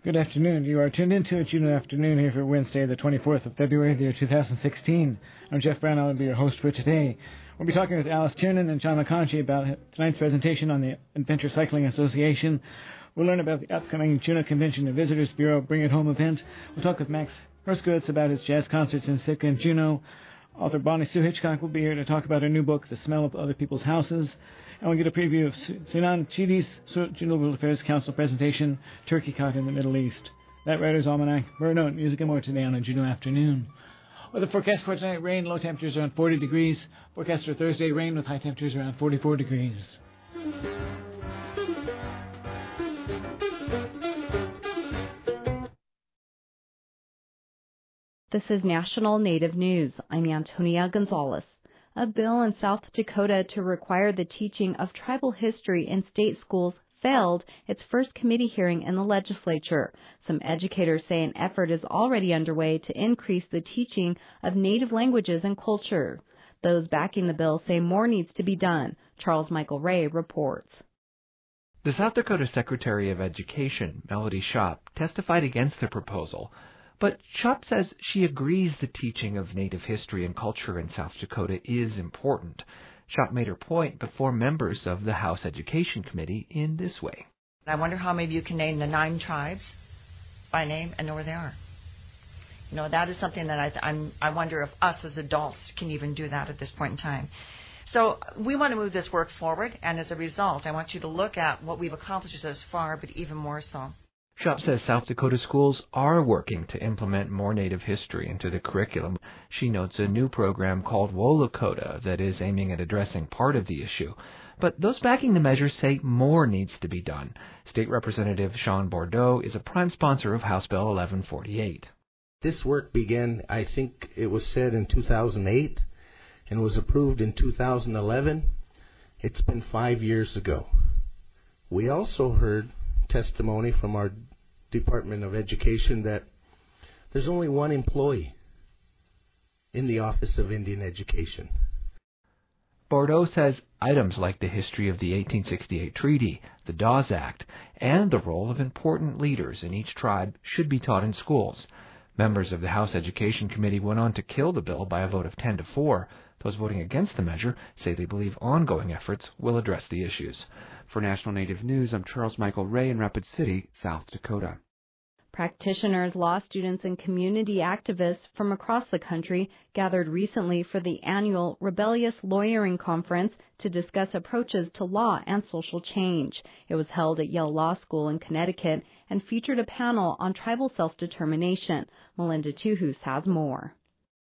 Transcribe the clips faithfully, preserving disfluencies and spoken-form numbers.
Good afternoon. You are tuned into a Juneau Afternoon here for Wednesday, the twenty-fourth of February, the year two thousand sixteen. I'm Jeff Brown. I'll be your host for today. We'll be talking with Alice Tiernan and John McConaughey about tonight's presentation on the Adventure Cycling Association. We'll learn about the upcoming Juneau Convention and Visitors Bureau Bring It Home event. We'll talk with Max Herskowitz about his jazz concerts in Sitka and Juneau. Author Bonnie Sue Hitchcock will be here to talk about her new book, The Smell of Other People's Houses. And we'll get a preview of Sinan Chidi's Juneau World Affairs Council presentation, Turkey Caught in the Middle East. That Writer's Almanac. We're note music and more today on a Juneau afternoon. Well, the forecast for tonight, rain, low temperatures around forty degrees. Forecast for Thursday, rain with high temperatures around forty-four degrees. This is National Native News. I'm Antonia Gonzalez. A bill in South Dakota to require the teaching of tribal history in state schools failed its first committee hearing in the legislature. Some educators say an effort is already underway to increase the teaching of Native languages and culture. Those backing the bill say more needs to be done. Charles Michael Ray reports. The South Dakota Secretary of Education, Melody Schopp, testified against the proposal. But Schopp says she agrees the teaching of Native history and culture in South Dakota is important. Schopp made her point before members of the House Education Committee in this way. I wonder how many of you can name the nine tribes by name and know where they are. You know, that is something that I, I'm, I wonder if us as adults can even do that at this point in time. So we want to move this work forward, and as a result, I want you to look at what we've accomplished thus far, but even more so. Schopp says South Dakota schools are working to implement more Native history into the curriculum. She notes a new program called Wolakota that is aiming at addressing part of the issue. But those backing the measure say more needs to be done. State Representative Sean Bordeaux is a prime sponsor of House Bill eleven forty-eight. This work began, I think it was said, in two thousand eight and was approved in two thousand eleven. It's been five years ago. We also heard testimony from our Department of Education that there's only one employee in the Office of Indian Education. Bordeaux says items like the history of the eighteen sixty-eight Treaty, the Dawes Act, and the role of important leaders in each tribe should be taught in schools. Members of the House Education Committee went on to kill the bill by a vote of ten to four. Those voting against the measure say they believe ongoing efforts will address the issues. For National Native News, I'm Charles Michael Ray in Rapid City, South Dakota. Practitioners, law students, and community activists from across the country gathered recently for the annual Rebellious Lawyering Conference to discuss approaches to law and social change. It was held at Yale Law School in Connecticut and featured a panel on tribal self-determination. Melinda Tuhus has more.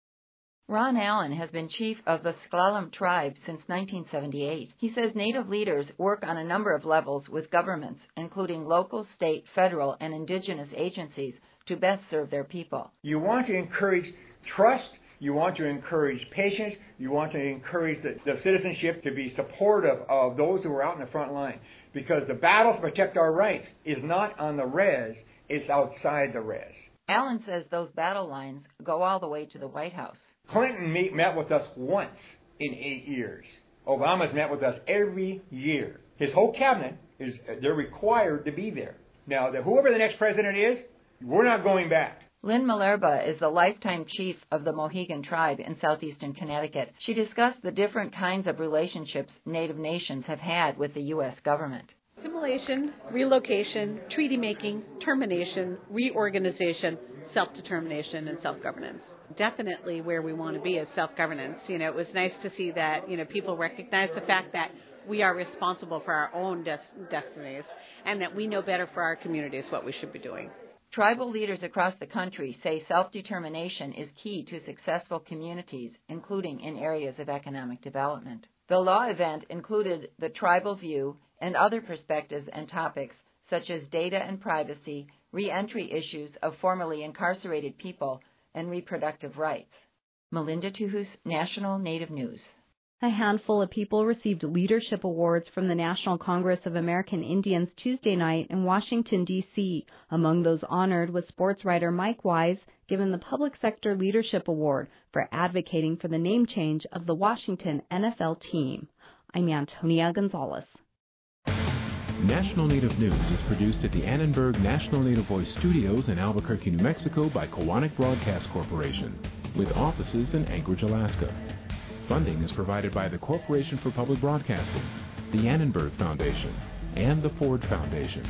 Ron Allen has been chief of the S'Klallam tribe since nineteen seventy-eight. He says Native leaders work on a number of levels with governments, including local, state, federal, and indigenous agencies, to best serve their people. You want to encourage trust, you want to encourage patience, you want to encourage the, the citizenship to be supportive of those who are out in the front line. Because the battle to protect our rights is not on the res, it's outside the res. Allen says those battle lines go all the way to the White House. Clinton meet, met with us once in eight years. Obama's met with us every year. His whole cabinet, is they're required to be there. Now, the, whoever the next president is, we're not going back. Lynn Malerba is the lifetime chief of the Mohegan tribe in southeastern Connecticut. She discussed the different kinds of relationships Native nations have had with the U S government. Assimilation, relocation, treaty making, termination, reorganization, self-determination, and self-governance. Definitely where we want to be is self-governance. You know, it was nice to see that, you know, people recognize the fact that we are responsible for our own des- destinies and that we know better for our communities what we should be doing. Tribal leaders across the country say self-determination is key to successful communities, including in areas of economic development. The law event included the tribal view and other perspectives and topics such as data and privacy, re-entry issues of formerly incarcerated people, and reproductive rights. Melinda Tuhus, National Native News. A handful of people received leadership awards from the National Congress of American Indians Tuesday night in Washington, D C Among those honored was sports writer Mike Wise, given the Public Sector Leadership Award for advocating for the name change of the Washington N F L team. I'm Antonia Gonzalez. National Native News is produced at the Annenberg National Native Voice Studios in Albuquerque, New Mexico by Kowanik Broadcast Corporation, with offices in Anchorage, Alaska. Funding is provided by the Corporation for Public Broadcasting, the Annenberg Foundation, and the Ford Foundation.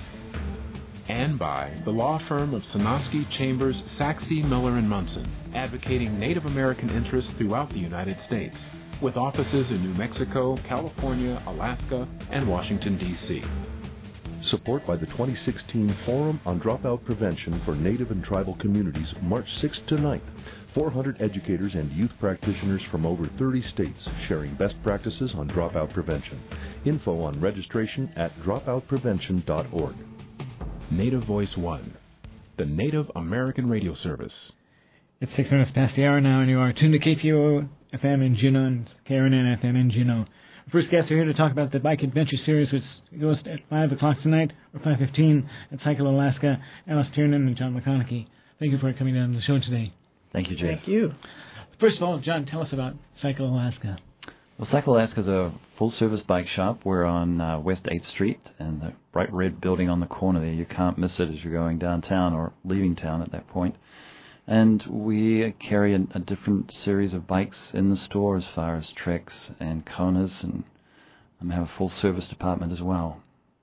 And by the law firm of Sonosky, Chambers, Saxe, Miller and Munson, advocating Native American interests throughout the United States, with offices in New Mexico, California, Alaska, and Washington, D C Support by the twenty sixteen Forum on Dropout Prevention for Native and Tribal Communities, March sixth to ninth. four hundred educators and youth practitioners from over thirty states sharing best practices on dropout prevention. Info on registration at dropout prevention dot org. Native Voice One, the Native American radio service. It's six minutes past the hour now, and you are tuned to K T O F M in Juneau and K R N N F M in Juneau. Our first guests are here to talk about the Bike Adventure Series, which goes at five o'clock tonight, or five fifteen, at Cycle Alaska. Alice Tiernan and John McConaughey. Thank you for coming down to the show today. Thank you, Jeff. Thank you. First of all, John, tell us about Cycle Alaska. Well, Cycle Alaska is a full-service bike shop. We're on uh, West eighth Street, and the bright red building on the corner there. You can't miss it as you're going downtown or leaving town at that point. And we carry a, a different series of bikes in the store as far as treks and Konas, and um, have a full-service department as well.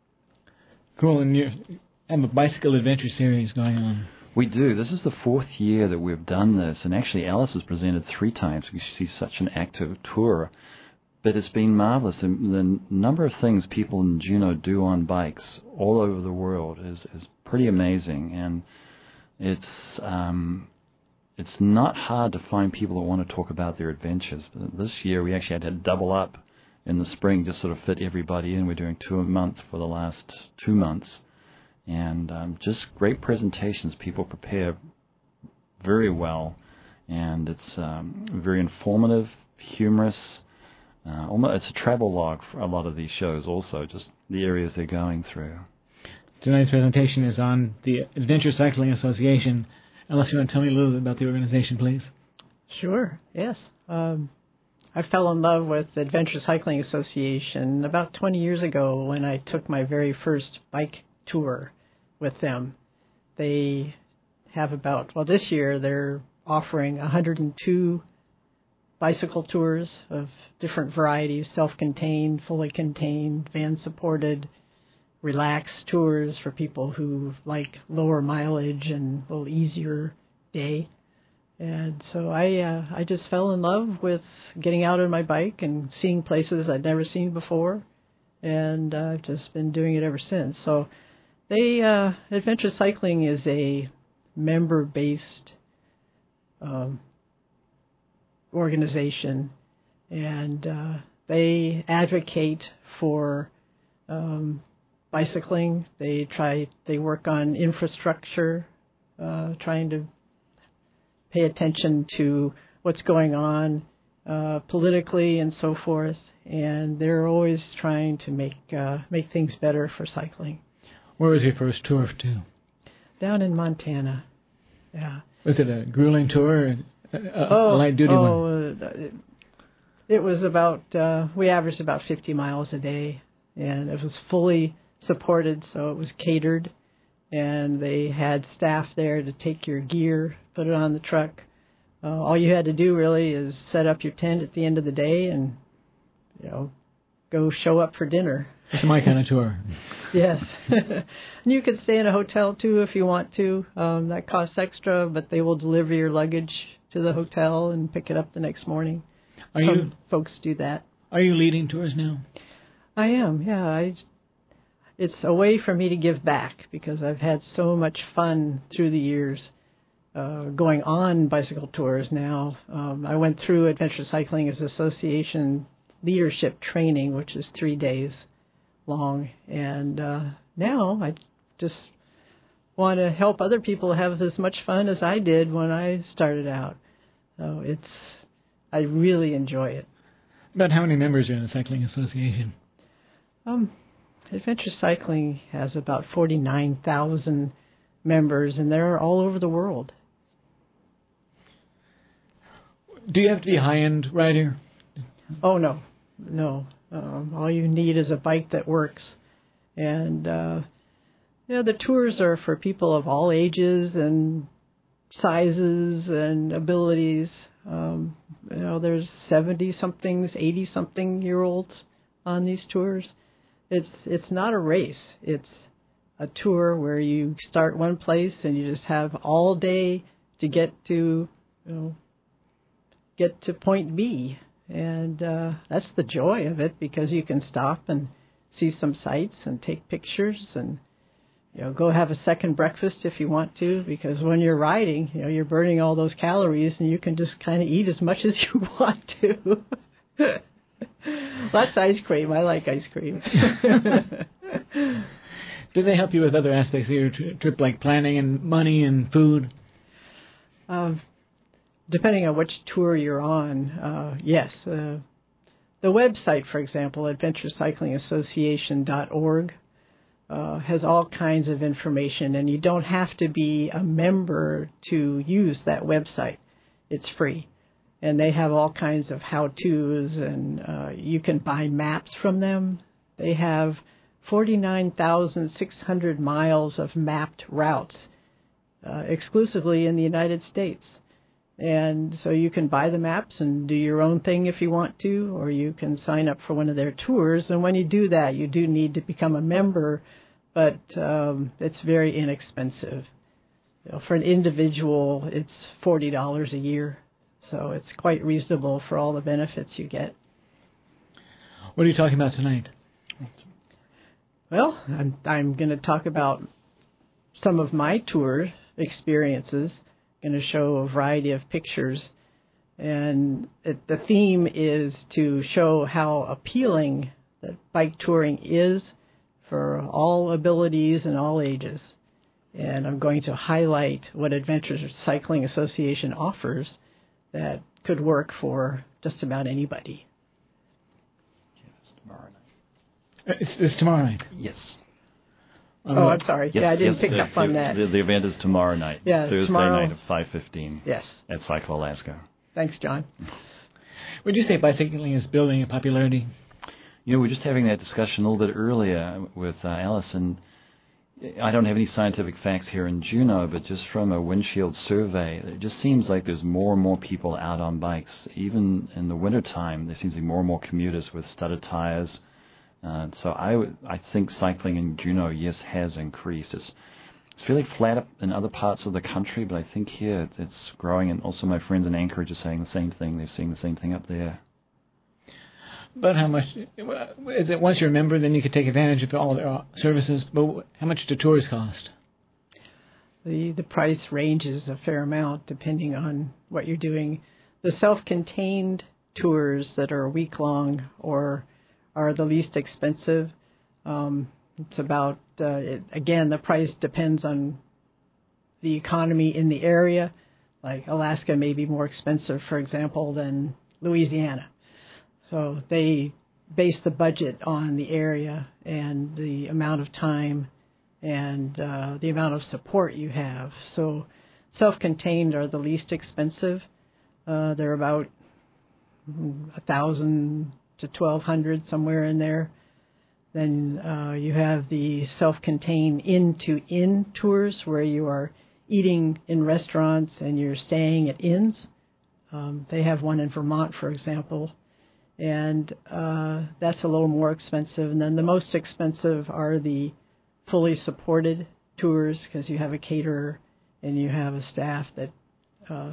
Cool, and you have a bicycle adventure series going on. We do. This is the fourth year that we've done this, and actually Alice has presented three times because she's such an active tourer. But it's been marvelous. The, the number of things people in Juneau do on bikes all over the world is, is pretty amazing, and it's um, it's not hard to find people that want to talk about their adventures. But this year we actually had to double up in the spring, just sort of fit everybody in. We're doing two a month for the last two months. And um, just great presentations. People prepare very well, and it's um, very informative, humorous. Uh, almost, it's a travel log for a lot of these shows also, just the areas they're going through. Tonight's presentation is on the Adventure Cycling Association. Alice, you want to tell me a little bit about the organization, please? Sure, yes. Um, I fell in love with the Adventure Cycling Association about twenty years ago when I took my very first bike tour with them. They have about, well, this year they're offering one hundred two bicycle tours of different varieties, self-contained, fully contained, van-supported, relaxed tours for people who like lower mileage and a little easier day. And so I uh, I just fell in love with getting out on my bike and seeing places I'd never seen before, and uh, I've just been doing it ever since. So they uh, Adventure Cycling is a member-based um, organization, and uh, they advocate for um, bicycling. They try they work on infrastructure, uh, trying to pay attention to what's going on uh, politically and so forth, and they're always trying to make uh, make things better for cycling. Where was your first tour to? Down in Montana. Yeah. Was it a grueling tour? Or a, a, oh, a light duty oh, one? Uh, it, it was about uh, we averaged about fifty miles a day, and it was fully supported, so it was catered, and they had staff there to take your gear, put it on the truck. Uh, all you had to do really is set up your tent at the end of the day, and you know, go show up for dinner. It's my kind of tour. Yes. And you could stay in a hotel, too, if you want to. Um, that costs extra, but they will deliver your luggage to the hotel and pick it up the next morning. Are Some you folks do that. Are you leading tours now? I am, yeah. I, it's a way for me to give back because I've had so much fun through the years uh, going on bicycle tours now. Um, I went through Adventure Cycling Association leadership training, which is three days long, and uh, now I just want to help other people have as much fun as I did when I started out. So it's I really enjoy it. About how many members are in the Cycling Association? Um, Adventure Cycling has about forty-nine thousand members, and they're all over the world. Do you have to be a high-end rider? Oh, no. No. Um, all you need is a bike that works. And, uh, you know, the tours are for people of all ages and sizes and abilities. Um, you know, there's seventy-somethings, eighty-something-year-olds on these tours. It's it's not a race. It's a tour where you start one place and you just have all day to get to, you know, get to point B. And uh, that's the joy of it, because you can stop and see some sights and take pictures and, you know, go have a second breakfast if you want to, because when you're riding, you know, you're burning all those calories and you can just kind of eat as much as you want to. Lots of ice cream. I like ice cream. Do they help you with other aspects of your trip, like planning and money and food? Um, depending on which tour you're on, uh, yes. Uh, the website, for example, adventure cycling association dot org, uh, has all kinds of information, and you don't have to be a member to use that website. It's free. And they have all kinds of how-tos, and uh, you can buy maps from them. They have forty-nine thousand six hundred miles of mapped routes uh, exclusively in the United States. And so you can buy the maps and do your own thing if you want to, or you can sign up for one of their tours. And when you do that, you do need to become a member, but um, it's very inexpensive. You know, for an individual, it's forty dollars a year. So it's quite reasonable for all the benefits you get. What are you talking about tonight? Well, I'm, I'm going to talk about some of my tour experiences. I'm going to show a variety of pictures. And it, the theme is to show how appealing that bike touring is for all abilities and all ages. And I'm going to highlight what Adventure Cycling Association offers that could work for just about anybody. Yes, tomorrow night. Uh, it's, it's tomorrow night? Yes. Um, oh, I'm sorry. Yes, yeah, I didn't yes, pick the, up on the, that. The, the event is tomorrow night. Yeah, Thursday tomorrow. night at five fifteen. Yes. At Cycle Alaska. Thanks, John. Would you say bicycling is building in popularity? You know, we were just having that discussion a little bit earlier with uh, Allison. I don't have any scientific facts here in Juneau, but just from a windshield survey, it just seems like there's more and more people out on bikes. Even in the wintertime, there seems to be more and more commuters with studded tires. Uh, so I, w- I think cycling in Juneau, yes, has increased. It's, it's fairly flat up in other parts of the country, but I think here it's, it's growing. And also my friends in Anchorage are saying the same thing. They're seeing the same thing up there. But how much is it? Once you're a member, then you can take advantage of all their services. But how much do tours cost? The the price ranges a fair amount depending on what you're doing. The self-contained tours that are week long or are the least expensive. Um, it's about uh, it, again the price depends on the economy in the area. Like Alaska may be more expensive, for example, than Louisiana. So they base the budget on the area and the amount of time and uh, the amount of support you have. So self-contained are the least expensive. Uh, they're about a thousand to twelve hundred, somewhere in there. Then uh, you have the self-contained in-to-inn tours where you are eating in restaurants and you're staying at inns. Um, they have one in Vermont, for example. And uh, that's a little more expensive. And then the most expensive are the fully supported tours, because you have a caterer and you have a staff that uh,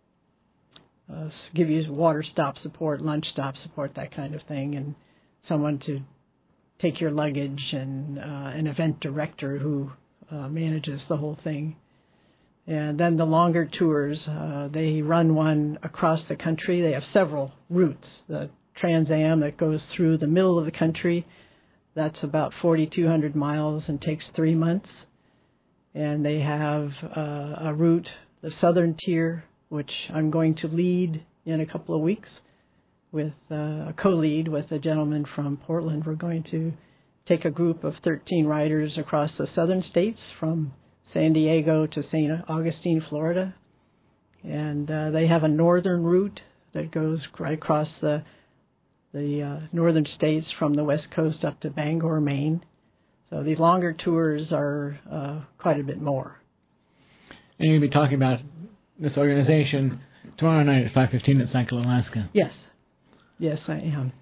uh, give you water stop support, lunch stop support, that kind of thing, and someone to take your luggage, and uh, an event director who uh, manages the whole thing. And then the longer tours, uh, they run one across the country. They have several routes. The Trans Am that goes through the middle of the country, that's about forty-two hundred miles and takes three months. And they have uh, a route, the Southern Tier, which I'm going to lead in a couple of weeks with uh, a co-lead with a gentleman from Portland. We're going to take a group of thirteen riders across the southern states from San Diego to Saint Augustine, Florida. And uh, they have a northern route that goes right across the the uh, northern states from the west coast up to Bangor, Maine. So these longer tours are uh, quite a bit more. And you'll be talking about this organization tomorrow night at five fifteen at Cycle Alaska. Yes. Yes, I am.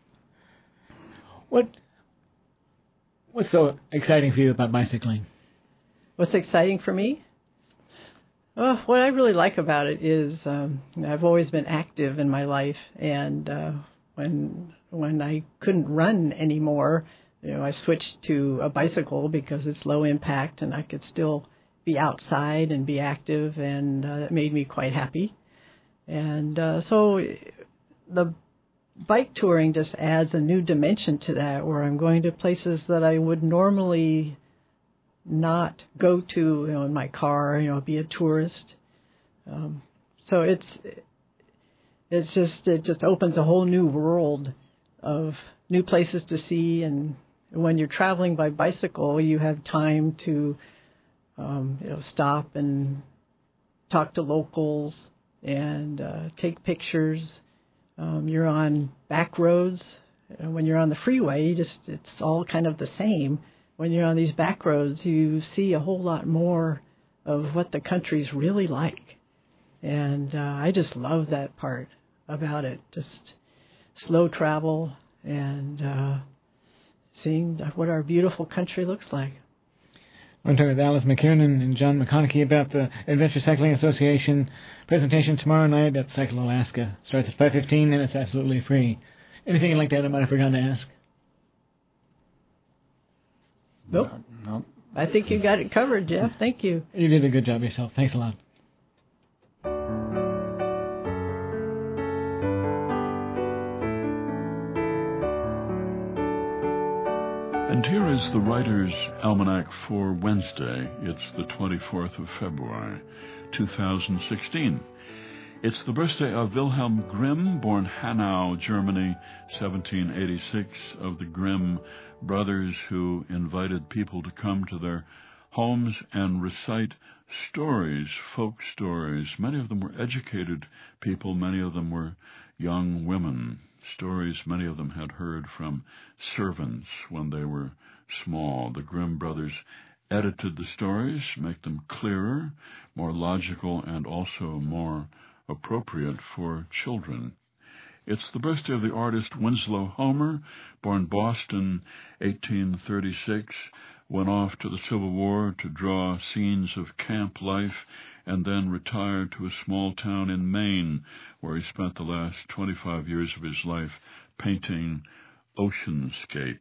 What What's so exciting for you about bicycling? What's exciting for me? Well, what I really like about it is um, I've always been active in my life, and uh, when when I couldn't run anymore, you know, I switched to a bicycle because it's low impact and I could still be outside and be active, and uh, it made me quite happy. And uh, so the bike touring just adds a new dimension to that, where I'm going to places that I would normally not go to, you know, in my car, you know, be a tourist. Um, so it's it's just it just opens a whole new world of new places to see. And when you're traveling by bicycle, you have time to um, you know, stop and talk to locals and uh, take pictures. Um, you're on back roads. When you're on the freeway, you just it's all kind of the same. When you're on these back roads, you see a whole lot more of what the country's really like. And uh, I just love that part about it. Just slow travel and uh, seeing what our beautiful country looks like. I'm talking with Alice McKiernan and John McConaughey about the Adventure Cycling Association presentation tomorrow night at Cycle Alaska. Starts at five fifteen and it's absolutely free. Anything you'd like to add I might have forgotten to ask? Nope. No, no. I think you got it covered, Jeff. Thank you. You did a good job yourself. Thanks a lot. And here is the Writer's Almanac for Wednesday. It's the twenty-fourth of February, two thousand sixteen. It's the birthday of Wilhelm Grimm, born Hanau, Germany, seventeen eighty-six, of the Grimm brothers, who invited people to come to their homes and recite stories, folk stories. Many of them were educated people, many of them were young women. Stories many of them had heard from servants when they were small. The Grimm brothers edited the stories, make them clearer, more logical, and also more appropriate for children. It's the birthday of the artist Winslow Homer, born Boston, eighteen thirty-six, went off to the Civil War to draw scenes of camp life, and then retired to a small town in Maine, where he spent the last twenty-five years of his life painting oceanscapes.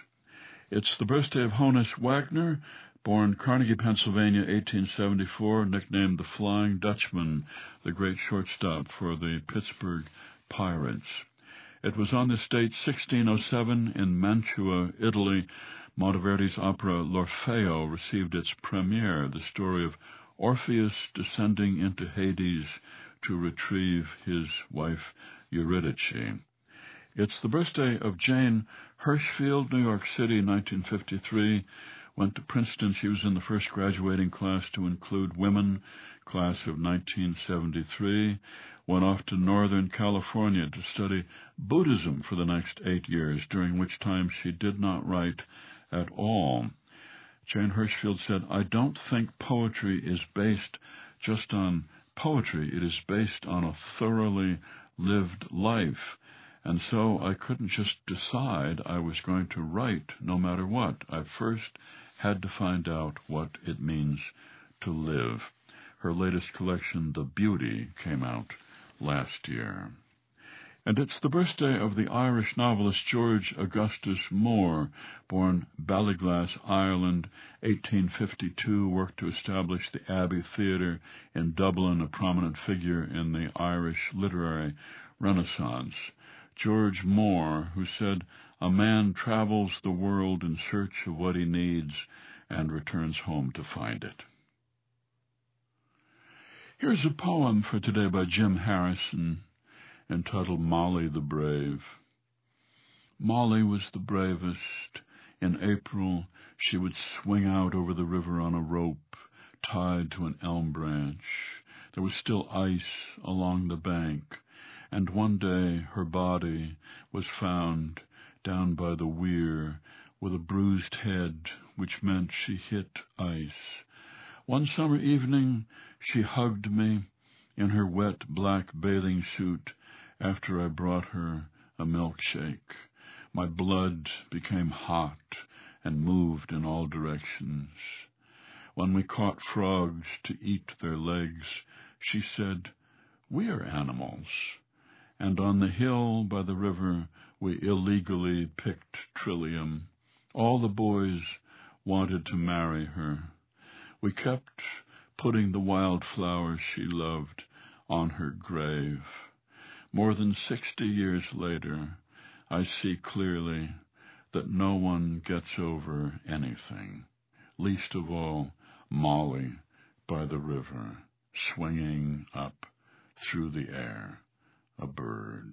It's the birthday of Honus Wagner, born Carnegie, Pennsylvania, eighteen seventy-four, nicknamed the Flying Dutchman, the great shortstop for the Pittsburgh Pirates. It was on this date, sixteen oh seven, in Mantua, Italy, Monteverdi's opera L'Orfeo received its premiere, the story of Orpheus descending into Hades to retrieve his wife Eurydice. It's the birthday of Jane Hirshfield, New York City, nineteen fifty-three. Went to Princeton. She was in the first graduating class to include women, class of nineteen seventy-three. Went off to Northern California to study Buddhism for the next eight years, during which time she did not write at all. Jane Hirshfield said, "I don't think poetry is based just on poetry. It is based on a thoroughly lived life. And so I couldn't just decide I was going to write no matter what. I first had to find out what it means to live." Her latest collection, The Beauty, came out last year. And it's the birthday of the Irish novelist George Augustus Moore, born Ballyglass, Ireland, eighteen fifty-two, worked to establish the Abbey Theatre in Dublin, a prominent figure in the Irish literary Renaissance. George Moore, who said, "A man travels the world in search of what he needs and returns home to find it." Here's a poem for today by Jim Harrison, entitled Molly the Brave. Molly was the bravest. In April, she would swing out over the river on a rope tied to an elm branch. There was still ice along the bank, and one day her body was found down by the weir with a bruised head, which meant she hit ice. One summer evening, she hugged me in her wet black bathing suit after I brought her a milkshake. My blood became hot and moved in all directions. When we caught frogs to eat their legs, she said, "We are animals." And on the hill by the river, we illegally picked trillium. All the boys wanted to marry her. We kept putting the wildflowers she loved on her grave. More than sixty years later, I see clearly that no one gets over anything, least of all Molly by the river, swinging up through the air, a bird.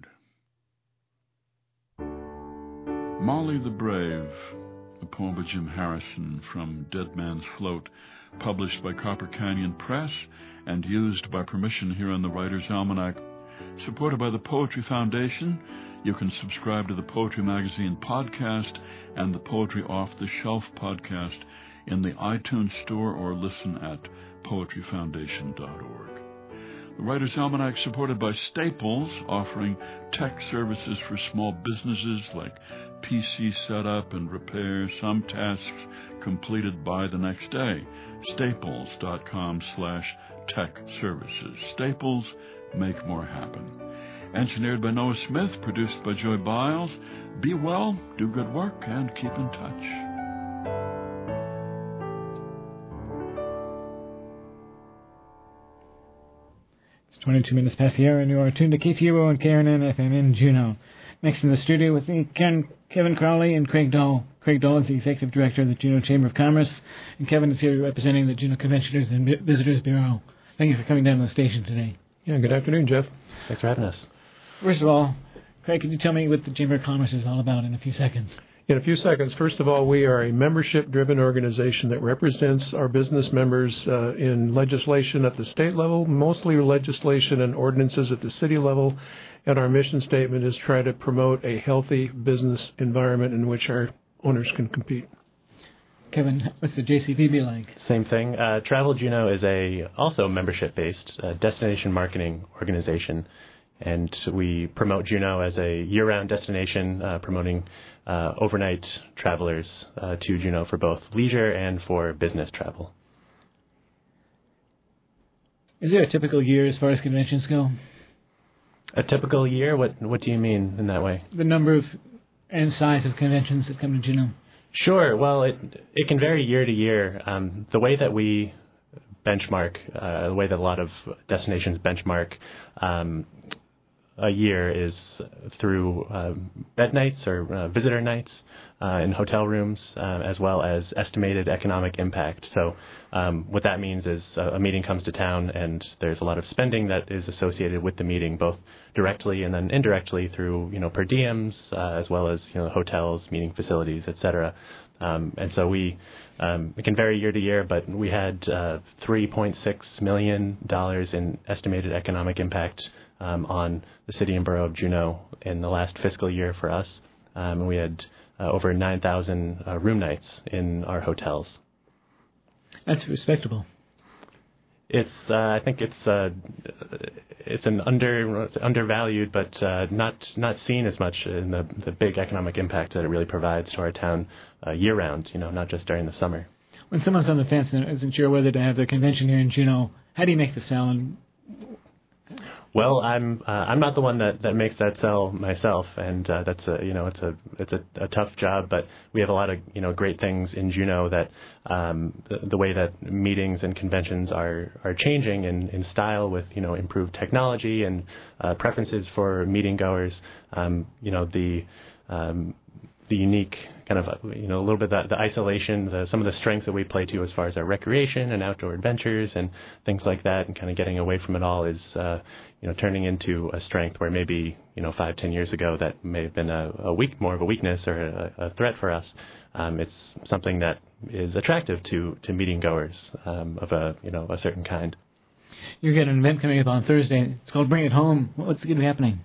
Molly the Brave, a poem by Jim Harrison from Dead Man's Float, published by Copper Canyon Press and used by permission here on the Writer's Almanac. Supported by the Poetry Foundation, you can subscribe to the Poetry Magazine podcast and the Poetry Off the Shelf podcast in the iTunes Store or listen at poetry foundation dot org. The Writer's Almanac supported by Staples, offering tech services for small businesses like P C setup and repair, some tasks completed by the next day. Staples dot com slash tech services. Staples, make more happen. Engineered by Noah Smith, produced by Joy Biles. Be well, do good work, and keep in touch. It's twenty-two minutes past the hour, and you are tuned to K T U O and K R N N F M in Juneau. Next in the studio with me, Ken, Kevin Crowley and Craig Dole. Craig Dole is the Executive Director of the Juneau Chamber of Commerce, and Kevin is here representing the Juneau Conventioners and Visitors Bureau. Thank you for coming down to the station today. Yeah, good afternoon, Jeff. Thanks for having us. First of all, Craig, can you tell me what the Chamber of Commerce is all about in a few seconds? In a few seconds. First of all, we are a membership-driven organization that represents our business members uh, in legislation at the state level, mostly legislation and ordinances at the city level, and our mission statement is try to promote a healthy business environment in which our owners can compete. Kevin, what's the J C V B like? Same thing. Uh, Travel Juneau is a also membership-based uh, destination marketing organization, and we promote Juneau as a year-round destination, uh, promoting uh, overnight travelers uh, to Juneau for both leisure and for business travel. Is there a typical year as far as conventions go? A typical year? What What do you mean in that way? The number of and size of conventions that come to Juneau. Sure. Well, it it can vary year to year. Um, the way that we benchmark, uh, the way that a lot of destinations benchmark um, a year is through uh, bed nights or uh, visitor nights uh, in hotel rooms, uh, as well as estimated economic impact. So um, what that means is uh, a meeting comes to town and there's a lot of spending that is associated with the meeting, both directly and then indirectly through, you know, per diems, uh, as well as, you know, hotels, meeting facilities, et cetera. Um, and so we, um, it can vary year to year, but we had uh, three point six million dollars in estimated economic impact um, on the city and borough of Juneau in the last fiscal year for us. Um, and we had uh, over nine thousand uh, room nights in our hotels. That's respectable. It's, uh, I think it's, uh, it's an under, undervalued, but uh, not not seen as much in the the big economic impact that it really provides to our town uh, year round. You know, not just during the summer. When someone's on the fence and isn't sure whether to have their convention here in Juneau, how do you make the sell? And Well, I'm uh, I'm not the one that, that makes that sell myself, and uh, that's a you know it's a it's a, a tough job. But we have a lot of you know great things in Juneau that um, the, the way that meetings and conventions are are changing in, in style with you know improved technology and uh, preferences for meeting goers. Um, you know the um, the unique kind of, you know, a little bit of the, the isolation, the, some of the strengths that we play to as far as our recreation and outdoor adventures and things like that, and kind of getting away from it all is, uh, you know, turning into a strength where maybe, you know, five, ten years ago that may have been a, a weak, more of a weakness or a, a threat for us. Um, it's something that is attractive to, to meeting goers um, of a, you know, a certain kind. You've got an event coming up on Thursday. It's called Bring It Home. What's going to be happening?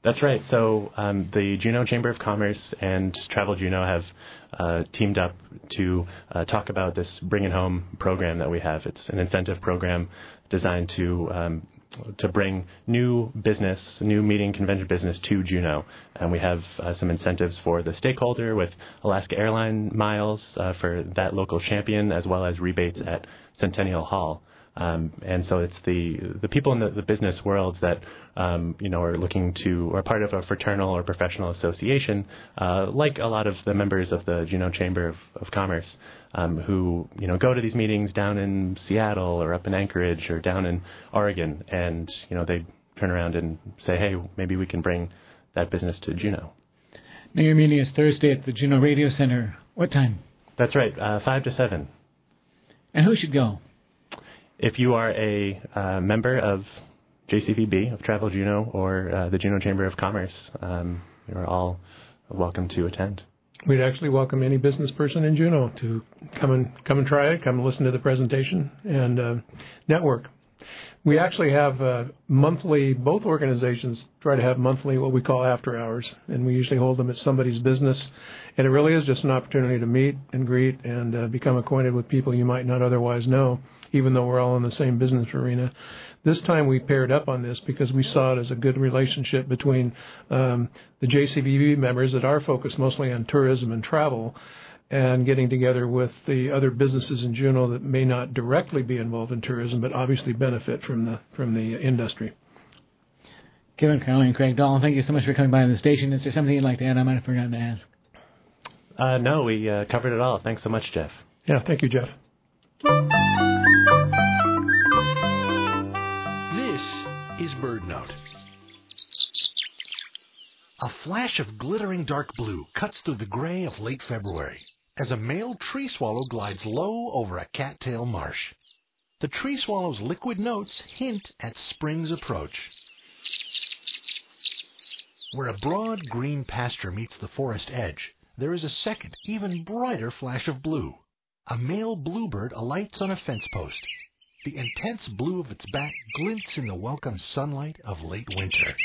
That's right. So um, the Juneau Chamber of Commerce and Travel Juneau have uh, teamed up to uh, talk about this Bring It Home program that we have. It's an incentive program designed to um, to bring new business, new meeting convention business to Juneau. And we have uh, some incentives for the stakeholder with Alaska Airline miles uh, for that local champion, as well as rebates at Centennial Hall. Um, and so it's the the people in the, the business worlds that um, you know are looking to, or part of a fraternal or professional association, uh, like a lot of the members of the Juneau Chamber of, of Commerce, um, who you know go to these meetings down in Seattle or up in Anchorage or down in Oregon, and you know they turn around and say, hey, maybe we can bring that business to Juneau. Now your meeting is Thursday at the Juneau Radio Center. What time? That's right, uh, five to seven. And who should go? If you are a uh, member of J C V B, of Travel Juneau, or uh, the Juneau Chamber of Commerce, um, you're all welcome to attend. We'd actually welcome any business person in Juneau to come and come and try it, come and listen to the presentation, and uh, network. We actually have uh, monthly, both organizations try to have monthly what we call after hours, and we usually hold them at somebody's business. And it really is just an opportunity to meet and greet and uh, become acquainted with people you might not otherwise know, even though we're all in the same business arena. This time we paired up on this because we saw it as a good relationship between um, the J C V B members that are focused mostly on tourism and travel, and getting together with the other businesses in Juneau that may not directly be involved in tourism, but obviously benefit from the from the industry. Kevin Crowley and Craig Dahl, thank you so much for coming by the station. Is there something you'd like to add I might have forgotten to ask? Uh, no, we uh, covered it all. Thanks so much, Jeff. Yeah, thank you, Jeff. This is BirdNote. A flash of glittering dark blue cuts through the gray of late February as a male tree swallow glides low over a cattail marsh. The tree swallow's liquid notes hint at spring's approach. Where a broad green pasture meets the forest edge, there is a second, even brighter flash of blue. A male bluebird alights on a fence post. The intense blue of its back glints in the welcome sunlight of late winter.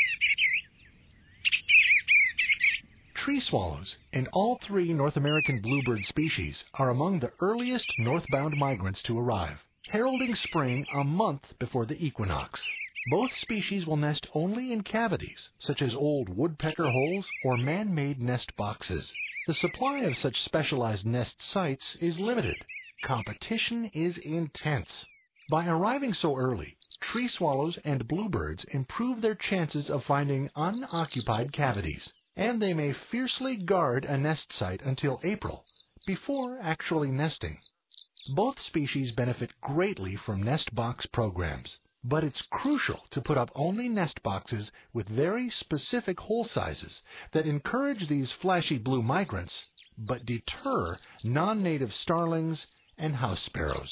Tree swallows and all three North American bluebird species are among the earliest northbound migrants to arrive, heralding spring a month before the equinox. Both species will nest only in cavities, such as old woodpecker holes or man-made nest boxes. The supply of such specialized nest sites is limited. Competition is intense. By arriving so early, tree swallows and bluebirds improve their chances of finding unoccupied cavities, and they may fiercely guard a nest site until April, before actually nesting. Both species benefit greatly from nest box programs, but it's crucial to put up only nest boxes with very specific hole sizes that encourage these flashy blue migrants, but deter non-native starlings and house sparrows.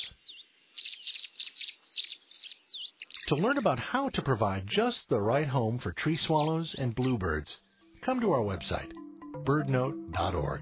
To learn about how to provide just the right home for tree swallows and bluebirds, come to our website, bird note dot org.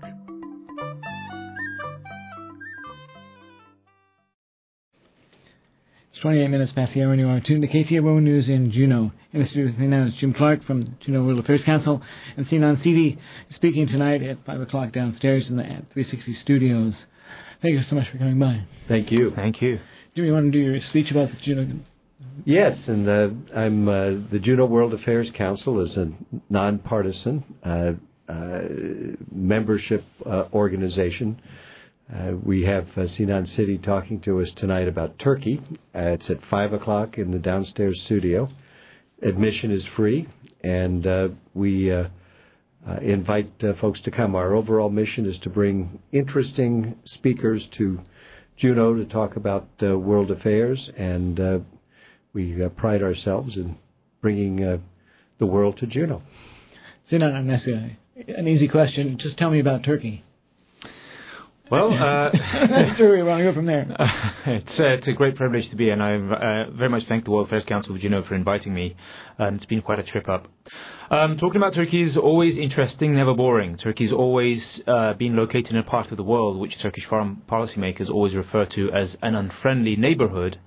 It's twenty-eight minutes past the hour when you are tuned to K C R O News in Juneau. In the studio with me now is Jim Clark from the Juneau World Affairs Council, and Sinan Sidi speaking tonight at five o'clock downstairs in the three sixty studios. Thank you so much for coming by. Thank you. Thank you. Jim, you want to do your speech about the Juneau? Yes, and uh, I'm uh, the Juneau World Affairs Council is a nonpartisan uh, uh, membership uh, organization. Uh, we have uh, Sinan Sidi talking to us tonight about Turkey. Uh, it's at five o'clock in the downstairs studio. Admission is free, and uh, we uh, uh, invite uh, folks to come. Our overall mission is to bring interesting speakers to Juneau to talk about uh, world affairs, and uh, we uh, pride ourselves in bringing uh, the world to Juneau. Sinan, I'm asking an easy question. Just tell me about Turkey. Well, uh, sure, we want to go from there. Uh, it's, uh, it's a great privilege to be, and I uh, very much thank the World Affairs Council of Juneau for inviting me. Um, it's been quite a trip up. Um, talking about Turkey is always interesting, never boring. Turkey's always uh, been located in a part of the world which Turkish foreign policymakers always refer to as an unfriendly neighborhood.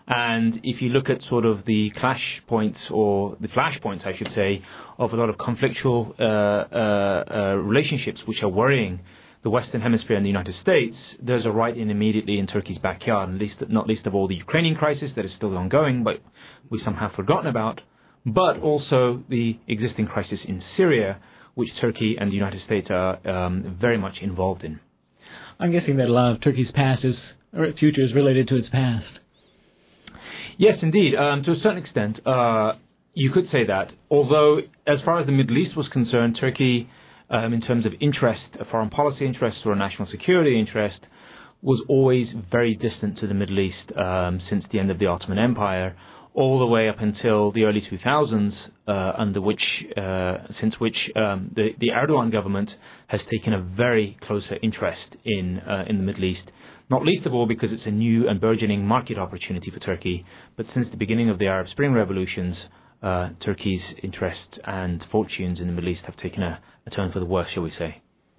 And if you look at sort of the clash points, or the flash points, I should say, of a lot of conflictual uh, uh, uh, relationships which are worrying the Western Hemisphere and the United States, those are right in immediately in Turkey's backyard, and least, not least of all the Ukrainian crisis that is still ongoing, but we somehow have forgotten about, but also the existing crisis in Syria, which Turkey and the United States are um, very much involved in. I'm guessing that a lot of Turkey's past is, or its future is related to its past. Yes, indeed. Um, to a certain extent, uh, you could say that. Although, as far as the Middle East was concerned, Turkey, um, in terms of interest, a foreign policy interest or a national security interest, was always very distant to the Middle East um, since the end of the Ottoman Empire, all the way up until the early two thousands, uh, under which, uh, since which um, the, the Erdogan government has taken a very closer interest in uh, in the Middle East. Not least of all because it's a new and burgeoning market opportunity for Turkey. But since the beginning of the Arab Spring revolutions, uh, Turkey's interests and fortunes in the Middle East have taken a, a turn for the worse, shall we say.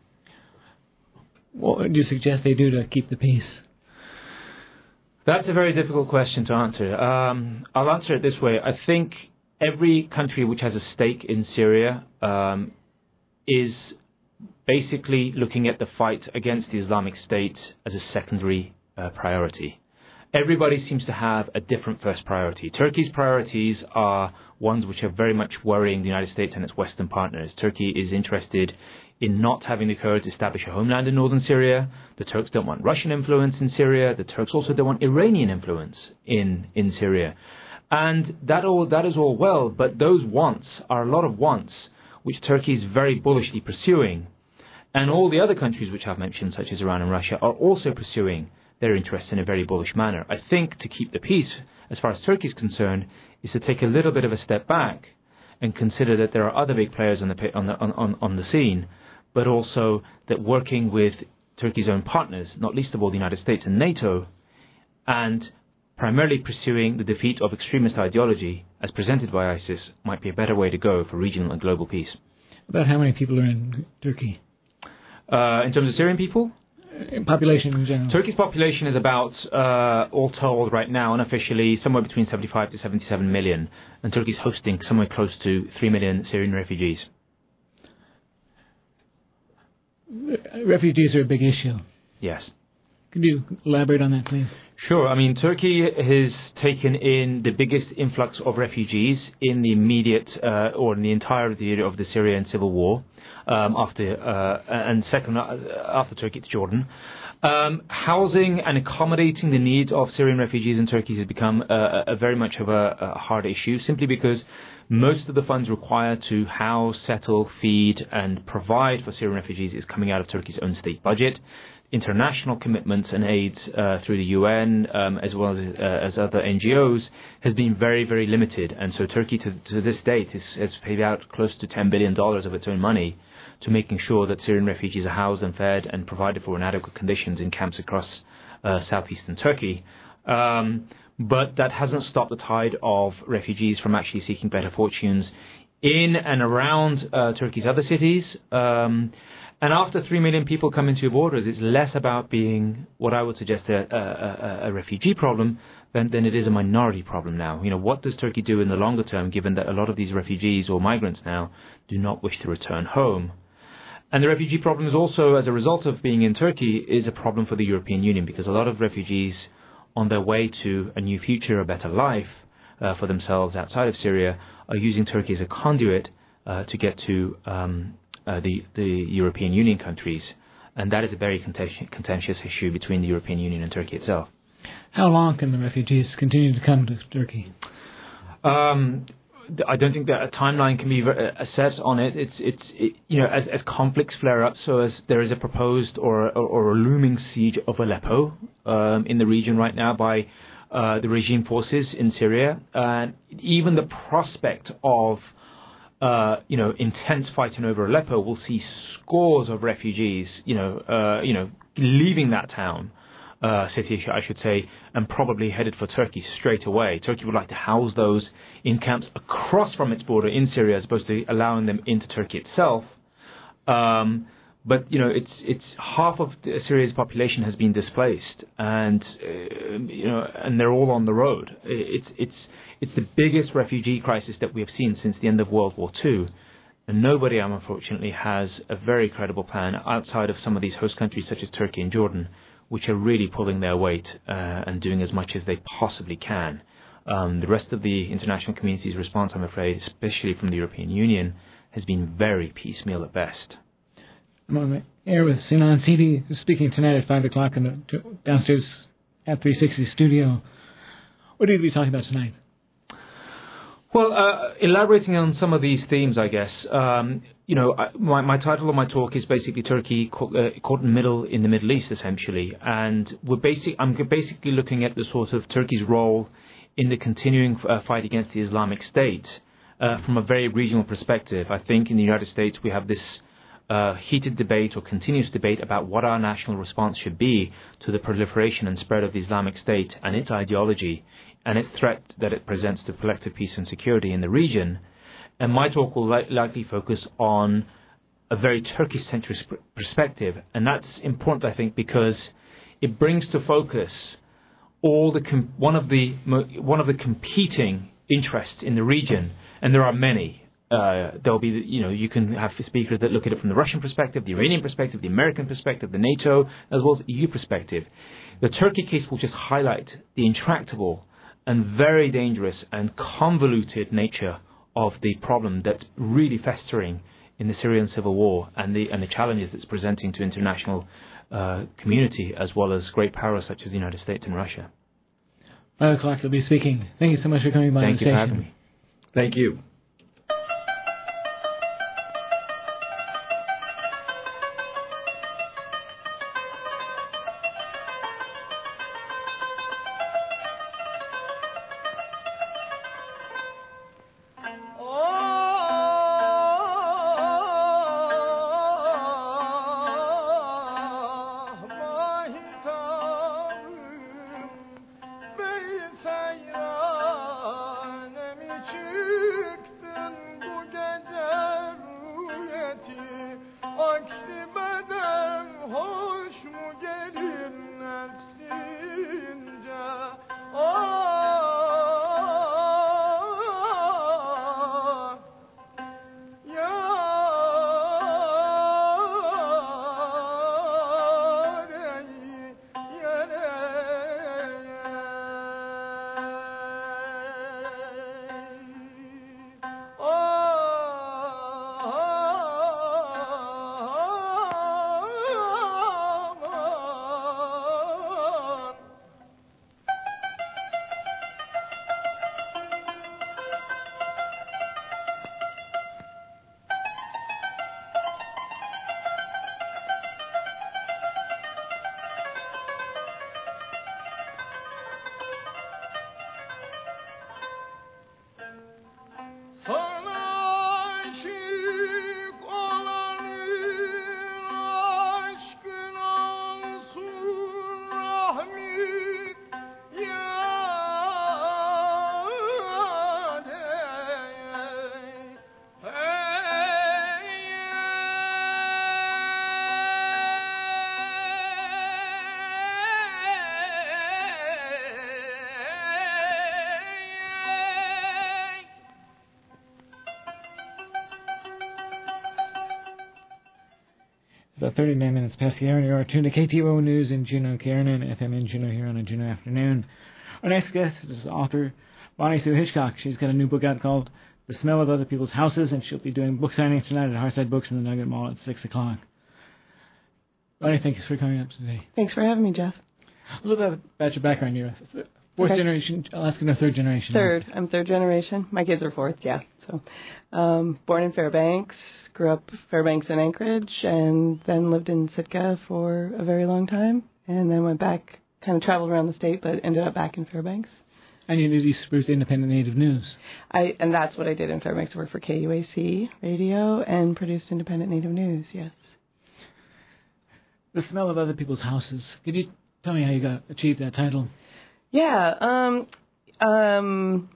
What do you suggest they do to keep the peace? That's a very difficult question to answer. Um, I'll answer it this way. I think every country which has a stake in Syria um, is basically looking at the fight against the Islamic State as a secondary uh, priority. Everybody seems to have a different first priority. Turkey's priorities are ones which are very much worrying the United States and its Western partners. Turkey is interested in not having the Kurds establish a homeland in northern Syria. The Turks don't want Russian influence in Syria. The Turks also don't want Iranian influence in, in Syria. And that all that is all well, but those wants are a lot of wants which Turkey is very bullishly pursuing. And all the other countries which I've mentioned, such as Iran and Russia, are also pursuing their interests in a very bullish manner. I think to keep the peace, as far as Turkey is concerned, is to take a little bit of a step back and consider that there are other big players on the on the on, on the scene, but also that working with Turkey's own partners, not least of all the United States and NATO, and primarily pursuing the defeat of extremist ideology as presented by ISIS might be a better way to go for regional and global peace. About how many people are in Turkey? Uh, in terms of Syrian people? In population in general. Turkey's population is about, uh, all told right now, unofficially, somewhere between seventy-five to seventy-seven million. And Turkey's hosting somewhere close to three million Syrian refugees. Refugees are a big issue. Yes. Could you elaborate on that, please? Sure. I mean, Turkey has taken in the biggest influx of refugees in the immediate uh, or in the entirety of the Syrian civil war. Um, after uh, and second uh, after Turkey, it's Jordan. Um, housing and accommodating the needs of Syrian refugees in Turkey has become a, a very much of a, a hard issue, simply because most of the funds required to house, settle, feed, and provide for Syrian refugees is coming out of Turkey's own state budget. International commitments and aids uh, through the U N um, as well as, uh, as other N G Os has been very, very limited. And so Turkey to, to this date is, has paid out close to ten billion dollars of its own money to making sure that Syrian refugees are housed and fed and provided for in adequate conditions in camps across uh, southeastern Turkey. Um, but that hasn't stopped the tide of refugees from actually seeking better fortunes in and around uh, Turkey's other cities. Um, And after three million people come into your borders, it's less about being what I would suggest a, a, a refugee problem than, than it is a minority problem now. You know, what does Turkey do in the longer term, given that a lot of these refugees or migrants now do not wish to return home? And the refugee problem is also, as a result of being in Turkey, is a problem for the European Union, because a lot of refugees on their way to a new future, a better life uh, for themselves outside of Syria, are using Turkey as a conduit uh, to get to um, Uh, the, the European Union countries, and that is a very contentious, contentious issue between the European Union and Turkey itself. How long can the refugees continue to come to Turkey? Um, I don't think that a timeline can be uh, set on it. It's it's it, you know as, as conflicts flare up, so as there is a proposed or or, or a looming siege of Aleppo um, in the region right now by uh, the regime forces in Syria, and even the prospect of Uh, you know, intense fighting over Aleppo will see scores of refugees, you know, uh, you know, leaving that town, uh, city, I should say, and probably headed for Turkey straight away. Turkey would like to house those in camps across from its border in Syria, as opposed to allowing them into Turkey itself. Um, but you know, it's it's half of Syria's population has been displaced, and uh, you know, and they're all on the road. It's it's it's the biggest refugee crisis that we have seen since the end of World War Two, and nobody, unfortunately, has a very credible plan outside of some of these host countries such as Turkey and Jordan, which are really pulling their weight uh, and doing as much as they possibly can. Um, the rest of the international community's response, I'm afraid, especially from the European Union, has been very piecemeal at best. I'm on the air with Sinan Sidi, who's speaking tonight at five o'clock in the downstairs at three sixty studio. What are you going to be talking about tonight? Well, uh, elaborating on some of these themes, I guess, um, you know, I, my, my title of my talk is basically Turkey caught, uh, caught in the middle in the Middle East, essentially. And we're basic, I'm basically looking at the sort of Turkey's role in the continuing uh, fight against the Islamic State uh, from a very regional perspective. I think in the United States we have this Uh, heated debate or continuous debate about what our national response should be to the proliferation and spread of the Islamic State and its ideology and its threat that it presents to collective peace and security in the region. And my talk will li- likely focus on a very Turkish-centric perspective, and that's important, I think, because it brings to focus all the com- one of the one of the competing interests in the region, and there are many. Uh, there'll be, you know, you can have speakers that look at it from the Russian perspective, the Iranian perspective, the American perspective, the NATO, as well as the E U perspective. The Turkey case will just highlight the intractable and very dangerous and convoluted nature of the problem that's really festering in the Syrian civil war and the and the challenges it's presenting to international uh, community, as well as great powers such as the United States and Russia. Five o'clock, they'll be speaking. Thank you so much for coming by Thank the you station. for having me. Thank you. About thirty-nine minutes past the hour, you are tuned to K T O News in Juneau, Kiernan, F M in Juneau here on a Juneau afternoon. Our next guest is author Bonnie Sue Hitchcock. She's got a new book out called The Smell of Other People's Houses, and she'll be doing book signings tonight at Hearthside Books in the Nugget Mall at six o'clock. Bonnie, thank you for coming up today. Thanks for having me, Jeff. A little bit about your background. You're a fourth okay. generation, Alaskan or third generation? Third. I'm third generation. My kids are fourth, yeah. So, um, born in Fairbanks, grew up Fairbanks and Anchorage, and then lived in Sitka for a very long time, and then went back, kind of traveled around the state, but ended up back in Fairbanks. And you did Spruce Independent Native News. I and that's what I did in Fairbanks. I worked for K U A C Radio and produced Independent Native News, yes. The Smell of Other People's Houses. Could you tell me how you got achieved that title? Yeah, um, um,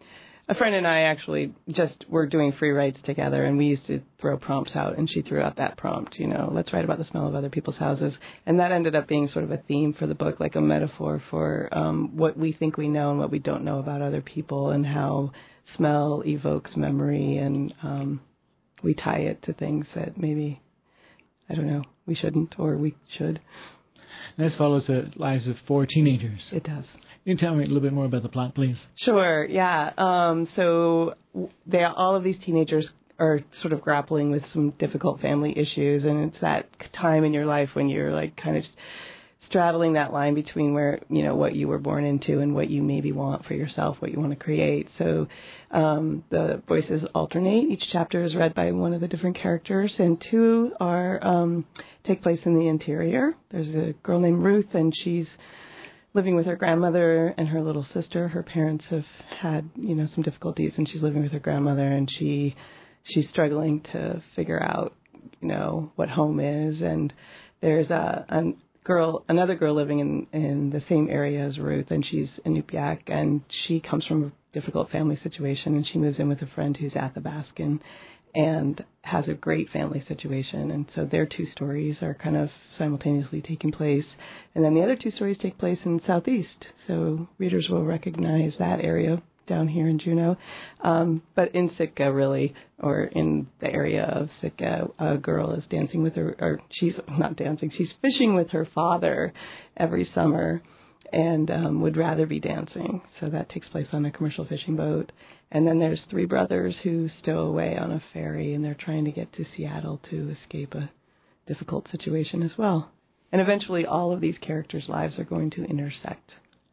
a friend and I actually just were doing free writes together, and we used to throw prompts out, and she threw out that prompt, you know, let's write about the smell of other people's houses. And that ended up being sort of a theme for the book, like a metaphor for um, what we think we know and what we don't know about other people, and how smell evokes memory, and um, we tie it to things that maybe, I don't know, we shouldn't, or we should. This follows the lives of four teenagers. It does. Can you tell me a little bit more about the plot, please? Sure, yeah. Um, so they, all of these teenagers are sort of grappling with some difficult family issues, and it's that time in your life when you're like kind of straddling that line between where, you know, what you were born into and what you maybe want for yourself, what you want to create. So um, the voices alternate. Each chapter is read by one of the different characters, and two are um, take place in the interior. There's a girl named Ruth, and she's living with her grandmother and her little sister. Her parents have had, you know, some difficulties, and she's living with her grandmother, and she she's struggling to figure out, you know, what home is. And there's a, a girl, another girl living in, in the same area as Ruth, and she's Inupiaq, and she comes from a difficult family situation, and she moves in with a friend who's Athabascan and has a great family situation. And so their two stories are kind of simultaneously taking place. And then the other two stories take place in Southeast, so readers will recognize that area down here in Juneau. Um, but in Sitka, really, or in the area of Sitka, a girl is dancing with her, or she's not dancing, she's fishing with her father every summer, and um, would rather be dancing. So that takes place on a commercial fishing boat. And then there's three brothers who stow away on a ferry, and they're trying to get to Seattle to escape a difficult situation as well. And eventually all of these characters' lives are going to intersect.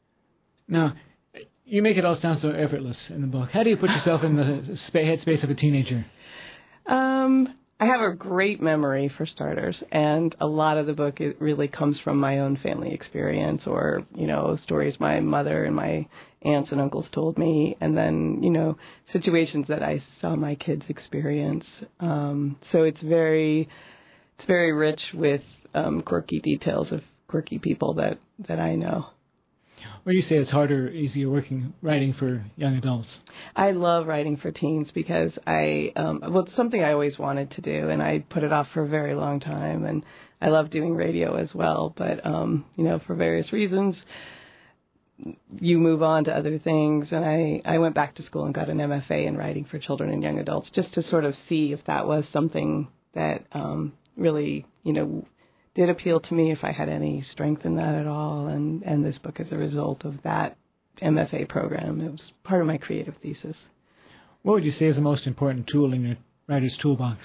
Now, you make it all sound so effortless in the book. How do you put yourself in the headspace of a teenager? Um, I have a great memory, for starters, and a lot of the book, it really comes from my own family experience, or, you know, stories my mother and my aunts and uncles told me, and then, you know, situations that I saw my kids experience. Um, so it's very, it's very rich with um, quirky details of quirky people that, that I know. What do you say it's harder or easier working, writing for young adults? I love writing for teens because I, um, well, it's something I always wanted to do, and I put it off for a very long time, and I love doing radio as well, but, um, you know, for various reasons, you move on to other things, and I, I went back to school and got an M F A in writing for children and young adults just to sort of see if that was something that um, really, you know, did appeal to me, if I had any strength in that at all. And, and this book is a result of that M F A program. It was part of my creative thesis. What would you say is the most important tool in your writer's toolbox?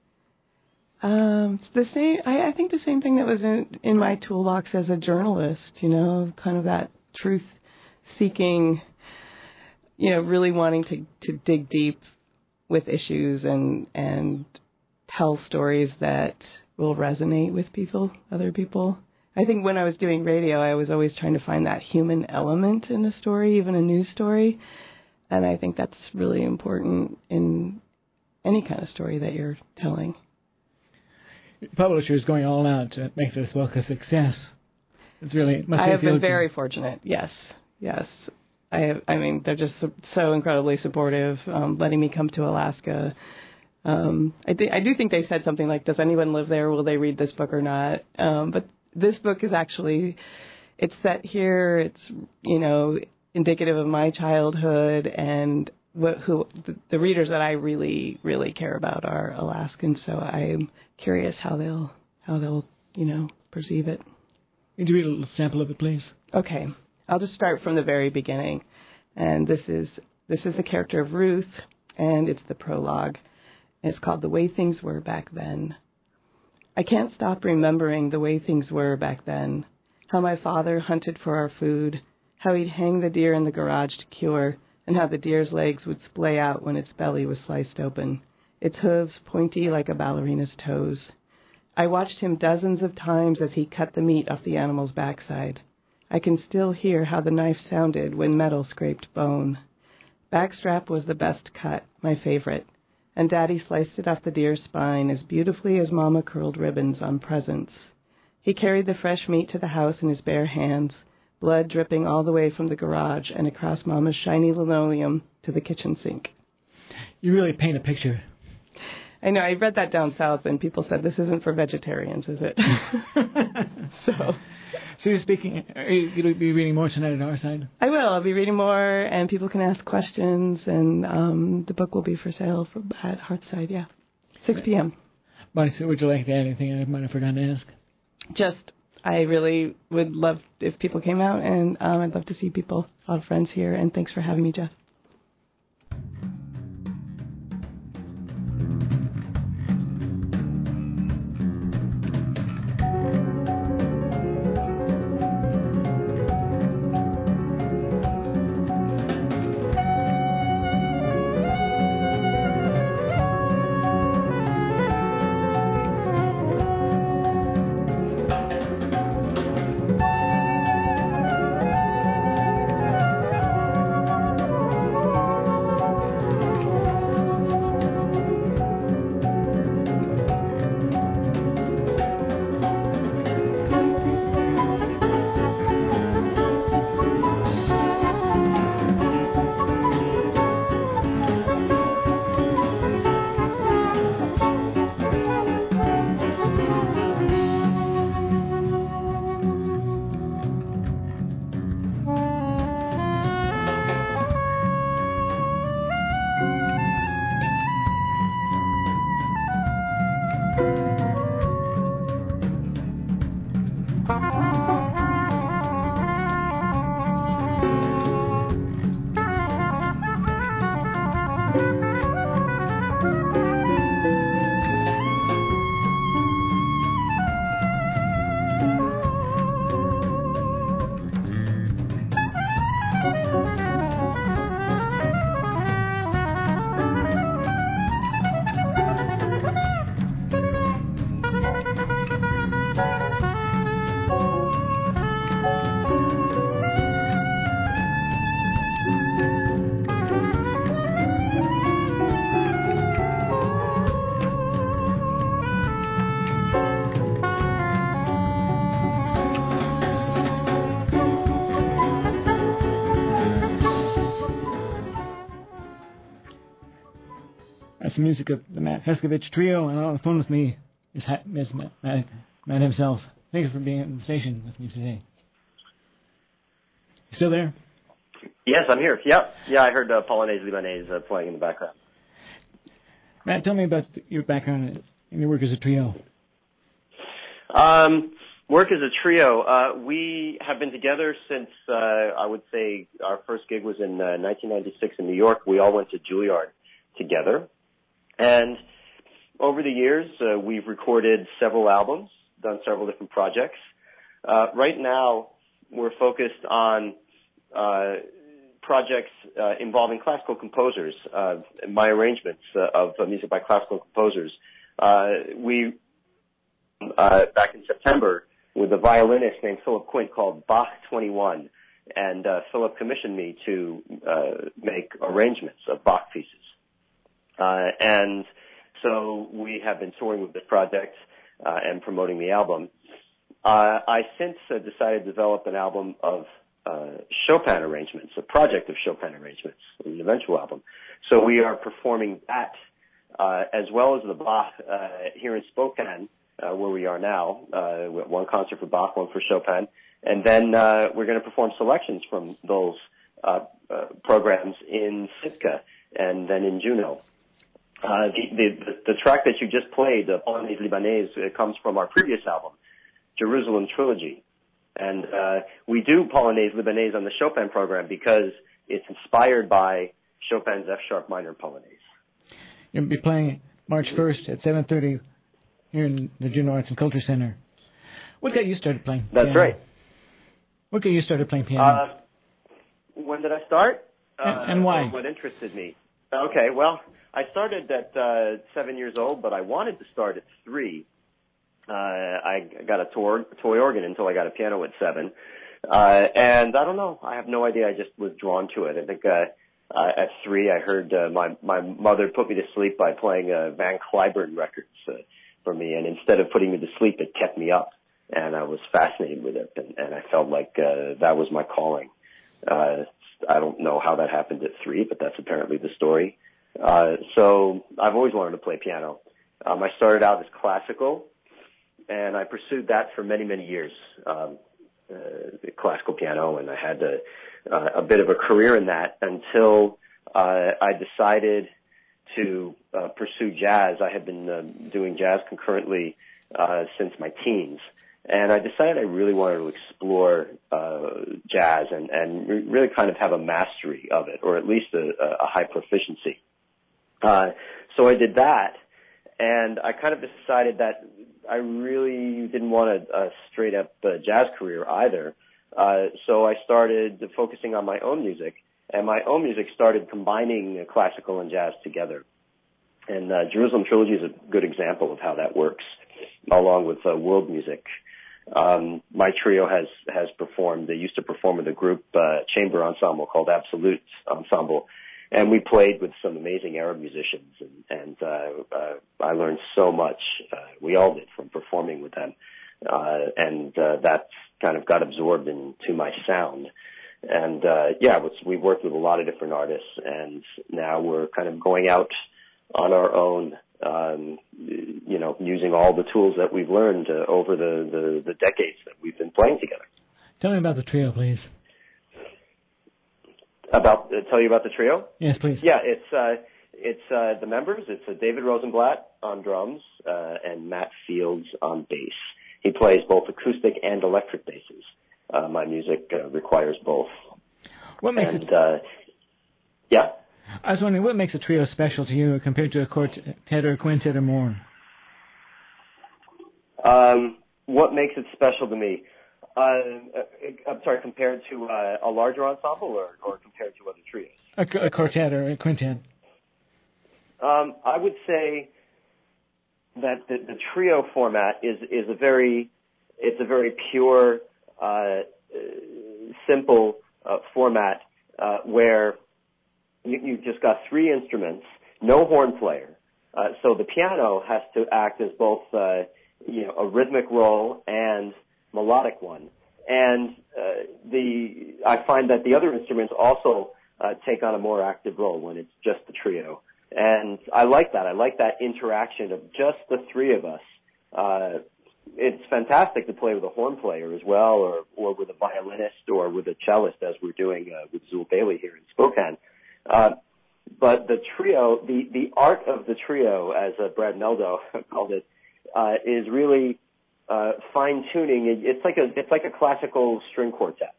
Um, it's the same. I, I think the same thing that was in, in my toolbox as a journalist, you know, kind of that truth-seeking, you know, really wanting to, to dig deep with issues and and tell stories that will resonate with people, other people. I think when I was doing radio, I was always trying to find that human element in a story, even a news story. And I think that's really important in any kind of story that you're telling. Publisher is going all out to make this book a success. It's really. Must I have been good. very fortunate. Yes, yes. I have. I mean, they're just so, so incredibly supportive, um, letting me come to Alaska. Um, I, th- I do think they said something like, does anyone live there? Will they read this book or not? Um, but this book is actually, it's set here. It's, you know, indicative of my childhood, and what, who the, the readers that I really, really care about are Alaskans. So I'm curious how they'll, how they'll, you know, perceive it. Can you read a little sample of it, please? Okay. I'll just start from the very beginning. And this is, this is the character of Ruth, and it's the prologue. It's called The Way Things Were Back Then. I can't stop remembering the way things were back then. How my father hunted for our food, how he'd hang the deer in the garage to cure, and how the deer's legs would splay out when its belly was sliced open, its hooves pointy like a ballerina's toes. I watched him dozens of times as he cut the meat off the animal's backside. I can still hear how the knife sounded when metal scraped bone. Backstrap was the best cut, my favorite, and Daddy sliced it off the deer's spine as beautifully as Mama curled ribbons on presents. He carried the fresh meat to the house in his bare hands, blood dripping all the way from the garage and across Mama's shiny linoleum to the kitchen sink. You really paint a picture. I know. I read that down south, and people said, this isn't for vegetarians, is it? so... So you're speaking, are you going to be reading more tonight at our side? I will. I'll be reading more, and people can ask questions, and um, the book will be for sale for, at Hearthside, yeah. six p.m. Bonnie, so would you like to add anything I might have forgotten to ask? Just, I really would love if people came out, and um, I'd love to see people, a lot of friends here, and thanks for having me, Jeff. That's the music of the Matt Heskovich Trio, and on the phone with me is ha- Miz Matt, Matt, Matt himself. Thank you for being on the station with me today. You still there? Yes, I'm here. Yep. Yeah, I heard uh, Polonaise Libanese uh, playing in the background. Matt, tell me about your background and your work as a trio. Um, work as a trio. Uh, we have been together since, uh, I would say, our first gig was in uh, nineteen ninety-six in New York. We all went to Juilliard together. And over the years, uh, we've recorded several albums, done several different projects. Uh, right now, we're focused on uh, projects uh, involving classical composers, uh, my arrangements uh, of uh, music by classical composers. Uh, we, uh, back in September, with a violinist named Philip Quint called Bach twenty-one, and uh, Philip commissioned me to uh, make arrangements of Bach pieces. Uh, and so we have been touring with this project uh, and promoting the album. Uh, I since uh, decided to develop an album of uh, Chopin arrangements, a project of Chopin arrangements, an eventual album. So we are performing that uh, as well as the Bach uh, here in Spokane, uh, where we are now. Uh, one concert for Bach, one for Chopin, and then uh, we're going to perform selections from those uh, uh, programs in Sitka and then in Juneau. Uh, the, the, the track that you just played, uh, Polonaise Libanese, uh, comes from our previous album, Jerusalem Trilogy. And uh, we do Polonaise Libanese on the Chopin program because it's inspired by Chopin's F-sharp minor Polonaise. You'll be playing March first at seven thirty here in the Juneau Arts and Culture Center. What got you started playing That's piano? right. What got you started playing piano? Uh, when did I start? And, uh, and why? What interested me? Okay, well, I started at uh, seven years old, but I wanted to start at three. Uh, I got a toy, toy organ until I got a piano at seven. Uh, and I don't know. I have no idea. I just was drawn to it. I think uh, uh, at three I heard uh, my, my mother put me to sleep by playing uh, Van Cliburn records uh, for me. And instead of putting me to sleep, it kept me up. And I was fascinated with it. And, and I felt like uh, that was my calling. Uh, I don't know how that happened at three, but that's apparently the story. Uh, so I've always wanted to play piano. Um, I started out as classical, and I pursued that for many, many years, um, uh, classical piano, and I had a, uh, a bit of a career in that until uh, I decided to uh, pursue jazz. I had been uh, doing jazz concurrently uh, since my teens, and I decided I really wanted to explore uh, jazz and, and re- really kind of have a mastery of it, or at least a, a high proficiency. Uh, so I did that, and I kind of decided that I really didn't want a, a straight-up uh, jazz career either. Uh, so I started focusing on my own music, and my own music started combining uh, classical and jazz together. And uh, Jerusalem Trilogy is a good example of how that works, along with uh, world music. Um, my trio has has performed. They used to perform with a group uh, chamber ensemble called Absolute Ensemble, and we played with some amazing Arab musicians, and, and uh, uh, I learned so much. Uh, we all did from performing with them, uh, and uh, that kind of got absorbed into my sound. And uh, yeah, we worked with a lot of different artists, and now we're kind of going out on our own, um, you know, using all the tools that we've learned uh, over the, the, the decades that we've been playing together. Tell me about the trio, please. About uh, tell you about the trio? Yes, please. Yeah, it's uh, it's uh, the members. It's uh, David Rosenblatt on drums uh, and Matt Fields on bass. He plays both acoustic and electric basses. Uh, my music uh, requires both. What makes and, it? Uh, yeah. I was wondering, what makes a trio special to you compared to a quartet or quintet or more? Um, what makes it special to me? Uh, I'm sorry, compared to uh, a larger ensemble or, or compared to other trios? A, a quartet or a quintet? Um, I would say that the, the trio format is, is a very, it's a very pure, uh, simple uh, format uh, where you, you've just got three instruments, no horn player. Uh, so the piano has to act as both, uh, you know, a rhythmic role and melodic one. And uh, the I find that the other instruments also uh, take on a more active role when it's just the trio. And I like that. I like that interaction of just the three of us. Uh, it's fantastic to play with a horn player as well, or, or with a violinist, or with a cellist, as we're doing uh, with Zul Bailey here in Spokane. Uh, but the trio, the, the art of the trio, as uh, Brad Meldo called it, uh, is really uh, fine-tuning. It's like a it's like a classical string quartet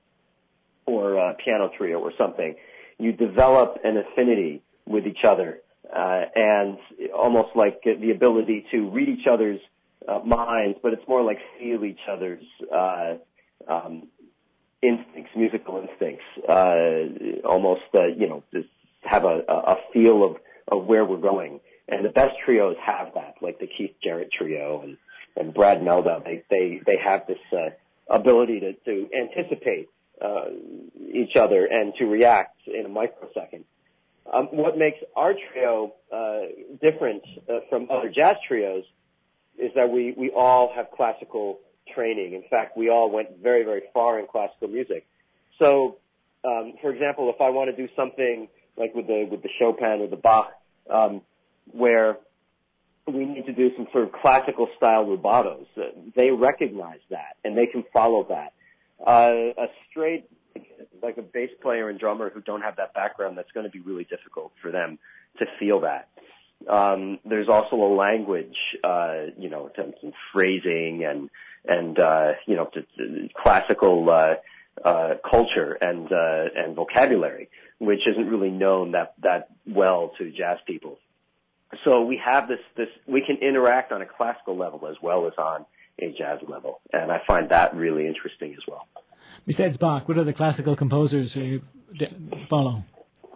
or a piano trio or something. You develop an affinity with each other, uh, and almost like the ability to read each other's uh, minds, but it's more like feel each other's uh, um, instincts, musical instincts. Uh, almost, uh, you know, just have a, a feel of, of where we're going. And the best trios have that, like the Keith Jarrett trio and, and Brad Melda. They they they have this uh, ability to, to anticipate uh, each other and to react in a microsecond. Um, what makes our trio uh, different uh, from other jazz trios is that we, we all have classical training. In fact, we all went very, very far in classical music. So, um, for example, if I want to do something like with the with the Chopin or the Bach, um, where we need to do some sort of classical style rubatos, uh, they recognize that and they can follow that. Uh, a straight, like a bass player and drummer who don't have that background, that's going to be really difficult for them to feel that. Um, there's also a language, uh, you know, some phrasing and, and, uh, you know, to, to classical, uh, uh, culture and, uh, and vocabulary, which isn't really known that, that well to jazz people. So we have this, this, we can interact on a classical level as well as on a jazz level. And I find that really interesting as well. Besides Bach, what other classical composers do you follow?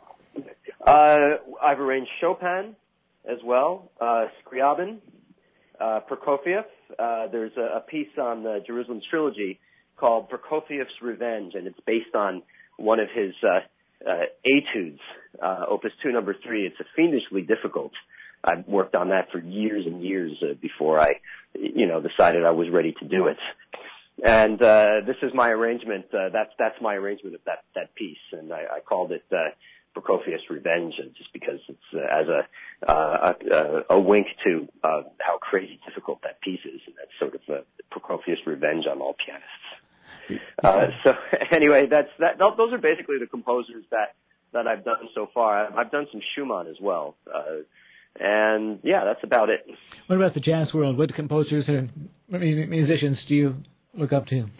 Uh, I've arranged Chopin as well, uh, Scriabin, uh, Prokofiev. Uh, there's a, a piece on the Jerusalem Trilogy called Prokofiev's Revenge, and it's based on one of his uh, uh, etudes, uh, Opus two, number three. It's a fiendishly difficult. I've worked on that for years and years uh, before I, you know, decided I was ready to do it. and uh, this is my arrangement. Uh, that's that's my arrangement of that that piece, and I, I called it uh, Prokofiev Revenge, just because it's uh, as a, uh, a a wink to uh, how crazy difficult that piece is, and that's sort of uh, Prokofiev's revenge on all pianists. Uh, so anyway, that's that. Those are basically the composers that that I've done so far. I've done some Schumann as well. Uh, And, yeah, that's about it. What about the jazz world? What composers and musicians do you look up to?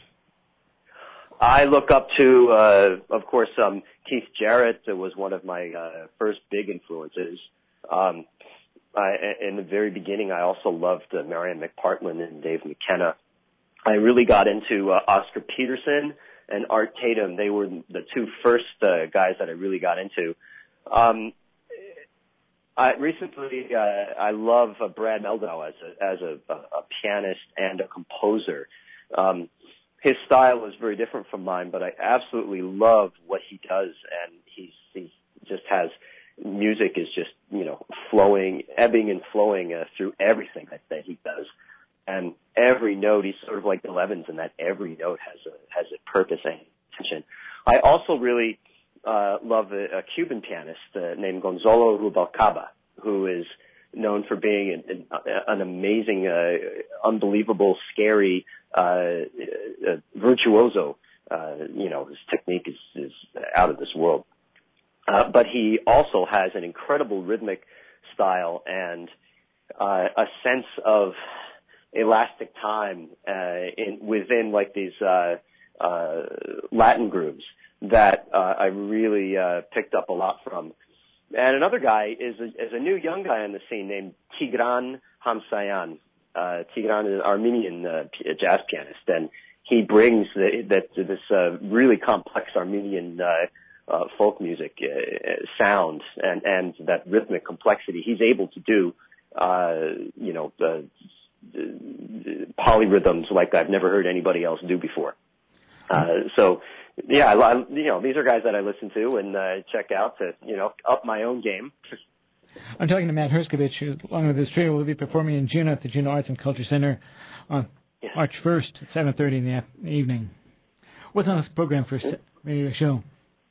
I look up to, uh, of course, um, Keith Jarrett was one of my uh, first big influences. Um, I, in the very beginning, I also loved uh, Marian McPartland and Dave McKenna. I really got into uh, Oscar Peterson and Art Tatum. They were the two first uh, guys that I really got into. Um, I, recently, uh, I love uh, Brad Mehldau as a, as a, a, a pianist and a composer. Um, his style is very different from mine, but I absolutely love what he does, and he's, he just has music is just, you know, flowing, ebbing and flowing uh, through everything that, that he does. And every note, he's sort of like Bill Evans in that every note has a, has a purpose and intention. I also really uh, love a, a Cuban pianist uh, named Gonzalo Rubalcaba, who is known for being an, an amazing, uh, unbelievable, scary, uh, uh, virtuoso. Uh, you know, his technique is, is out of this world. Uh, but he also has an incredible rhythmic style and uh, a sense of elastic time uh, in, within like these uh, uh, Latin grooves that uh, I really uh, picked up a lot from. And another guy is a, is a new young guy on the scene named Tigran Hamsayan. Uh, Tigran is an Armenian uh, jazz pianist, and he brings the, that this uh, really complex Armenian uh, uh, folk music uh, sound and, and that rhythmic complexity. He's able to do, uh, you know, uh, polyrhythms like I've never heard anybody else do before. Uh, so, yeah, I, I, you know, these are guys that I listen to and uh, check out to, you know, up my own game. I'm talking to Matt Herskovich, who, along with his trio, will be performing in Juneau at the Juneau Arts and Culture Center on yes. March first at seven thirty in the, afternoon, evening. What's on this program for your show?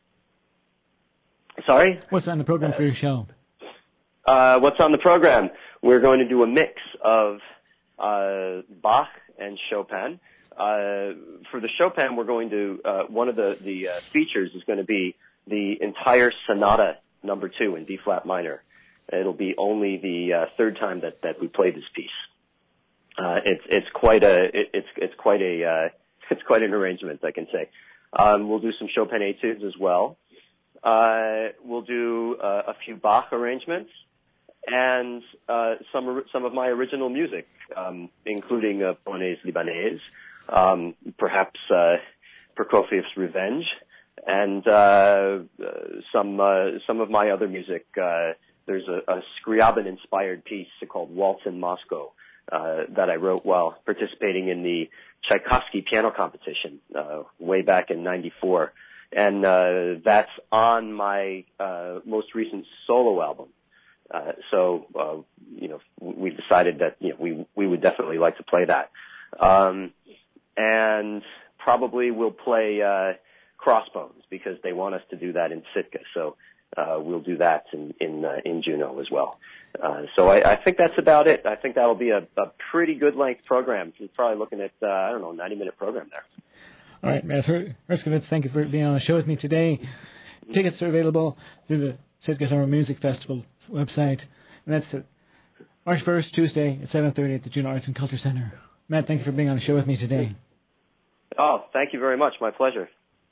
Sorry? What's on the program for your show? Uh, what's on the program? We're going to do a mix of uh, Bach and Chopin. Uh, for the Chopin, we're going to, uh, one of the, the uh, features is going to be the entire Sonata number two in D flat minor. It'll be only the uh, third time that, that we play this piece. Uh, it's, it's quite a, it, it's, it's quite a, uh, it's quite an arrangement, I can say. Um, we'll do some Chopin etudes as well. Uh, we'll do uh, a few Bach arrangements and uh, some, some of my original music, um, including uh, Polonaise Libanaise, um, perhaps uh, Prokofiev's Revenge, and uh, uh, some uh, some of my other music. Uh, there's a, a Scriabin-inspired piece called Waltz in Moscow uh, that I wrote while participating in the Tchaikovsky piano competition uh, way back in ninety-four, and uh, that's on my uh, most recent solo album. Uh, so uh, you know, we decided that you know we we would definitely like to play that, um, and probably we'll play. Uh, Crossbones, because they want us to do that in Sitka, so uh, we'll do that in in, uh, in Juneau as well. Uh, so I, I think that's about it. I think that'll be a, a pretty good length program. We're probably looking at uh, I don't know, ninety minute program there. All right, Matt Herskovich, thank you for being on the show with me today. Tickets are available through the Sitka Summer Music Festival website, and that's uh, March first, Tuesday at seven thirty at the Juneau Arts and Culture Center. Matt, thank you for being on the show with me today. Oh, thank you very much. My pleasure.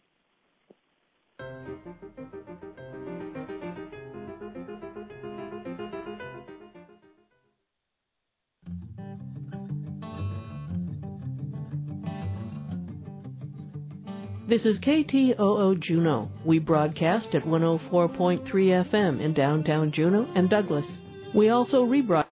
This is K T O O Juneau. We broadcast at one oh four point three F M in downtown Juneau and Douglas. We also rebroadcast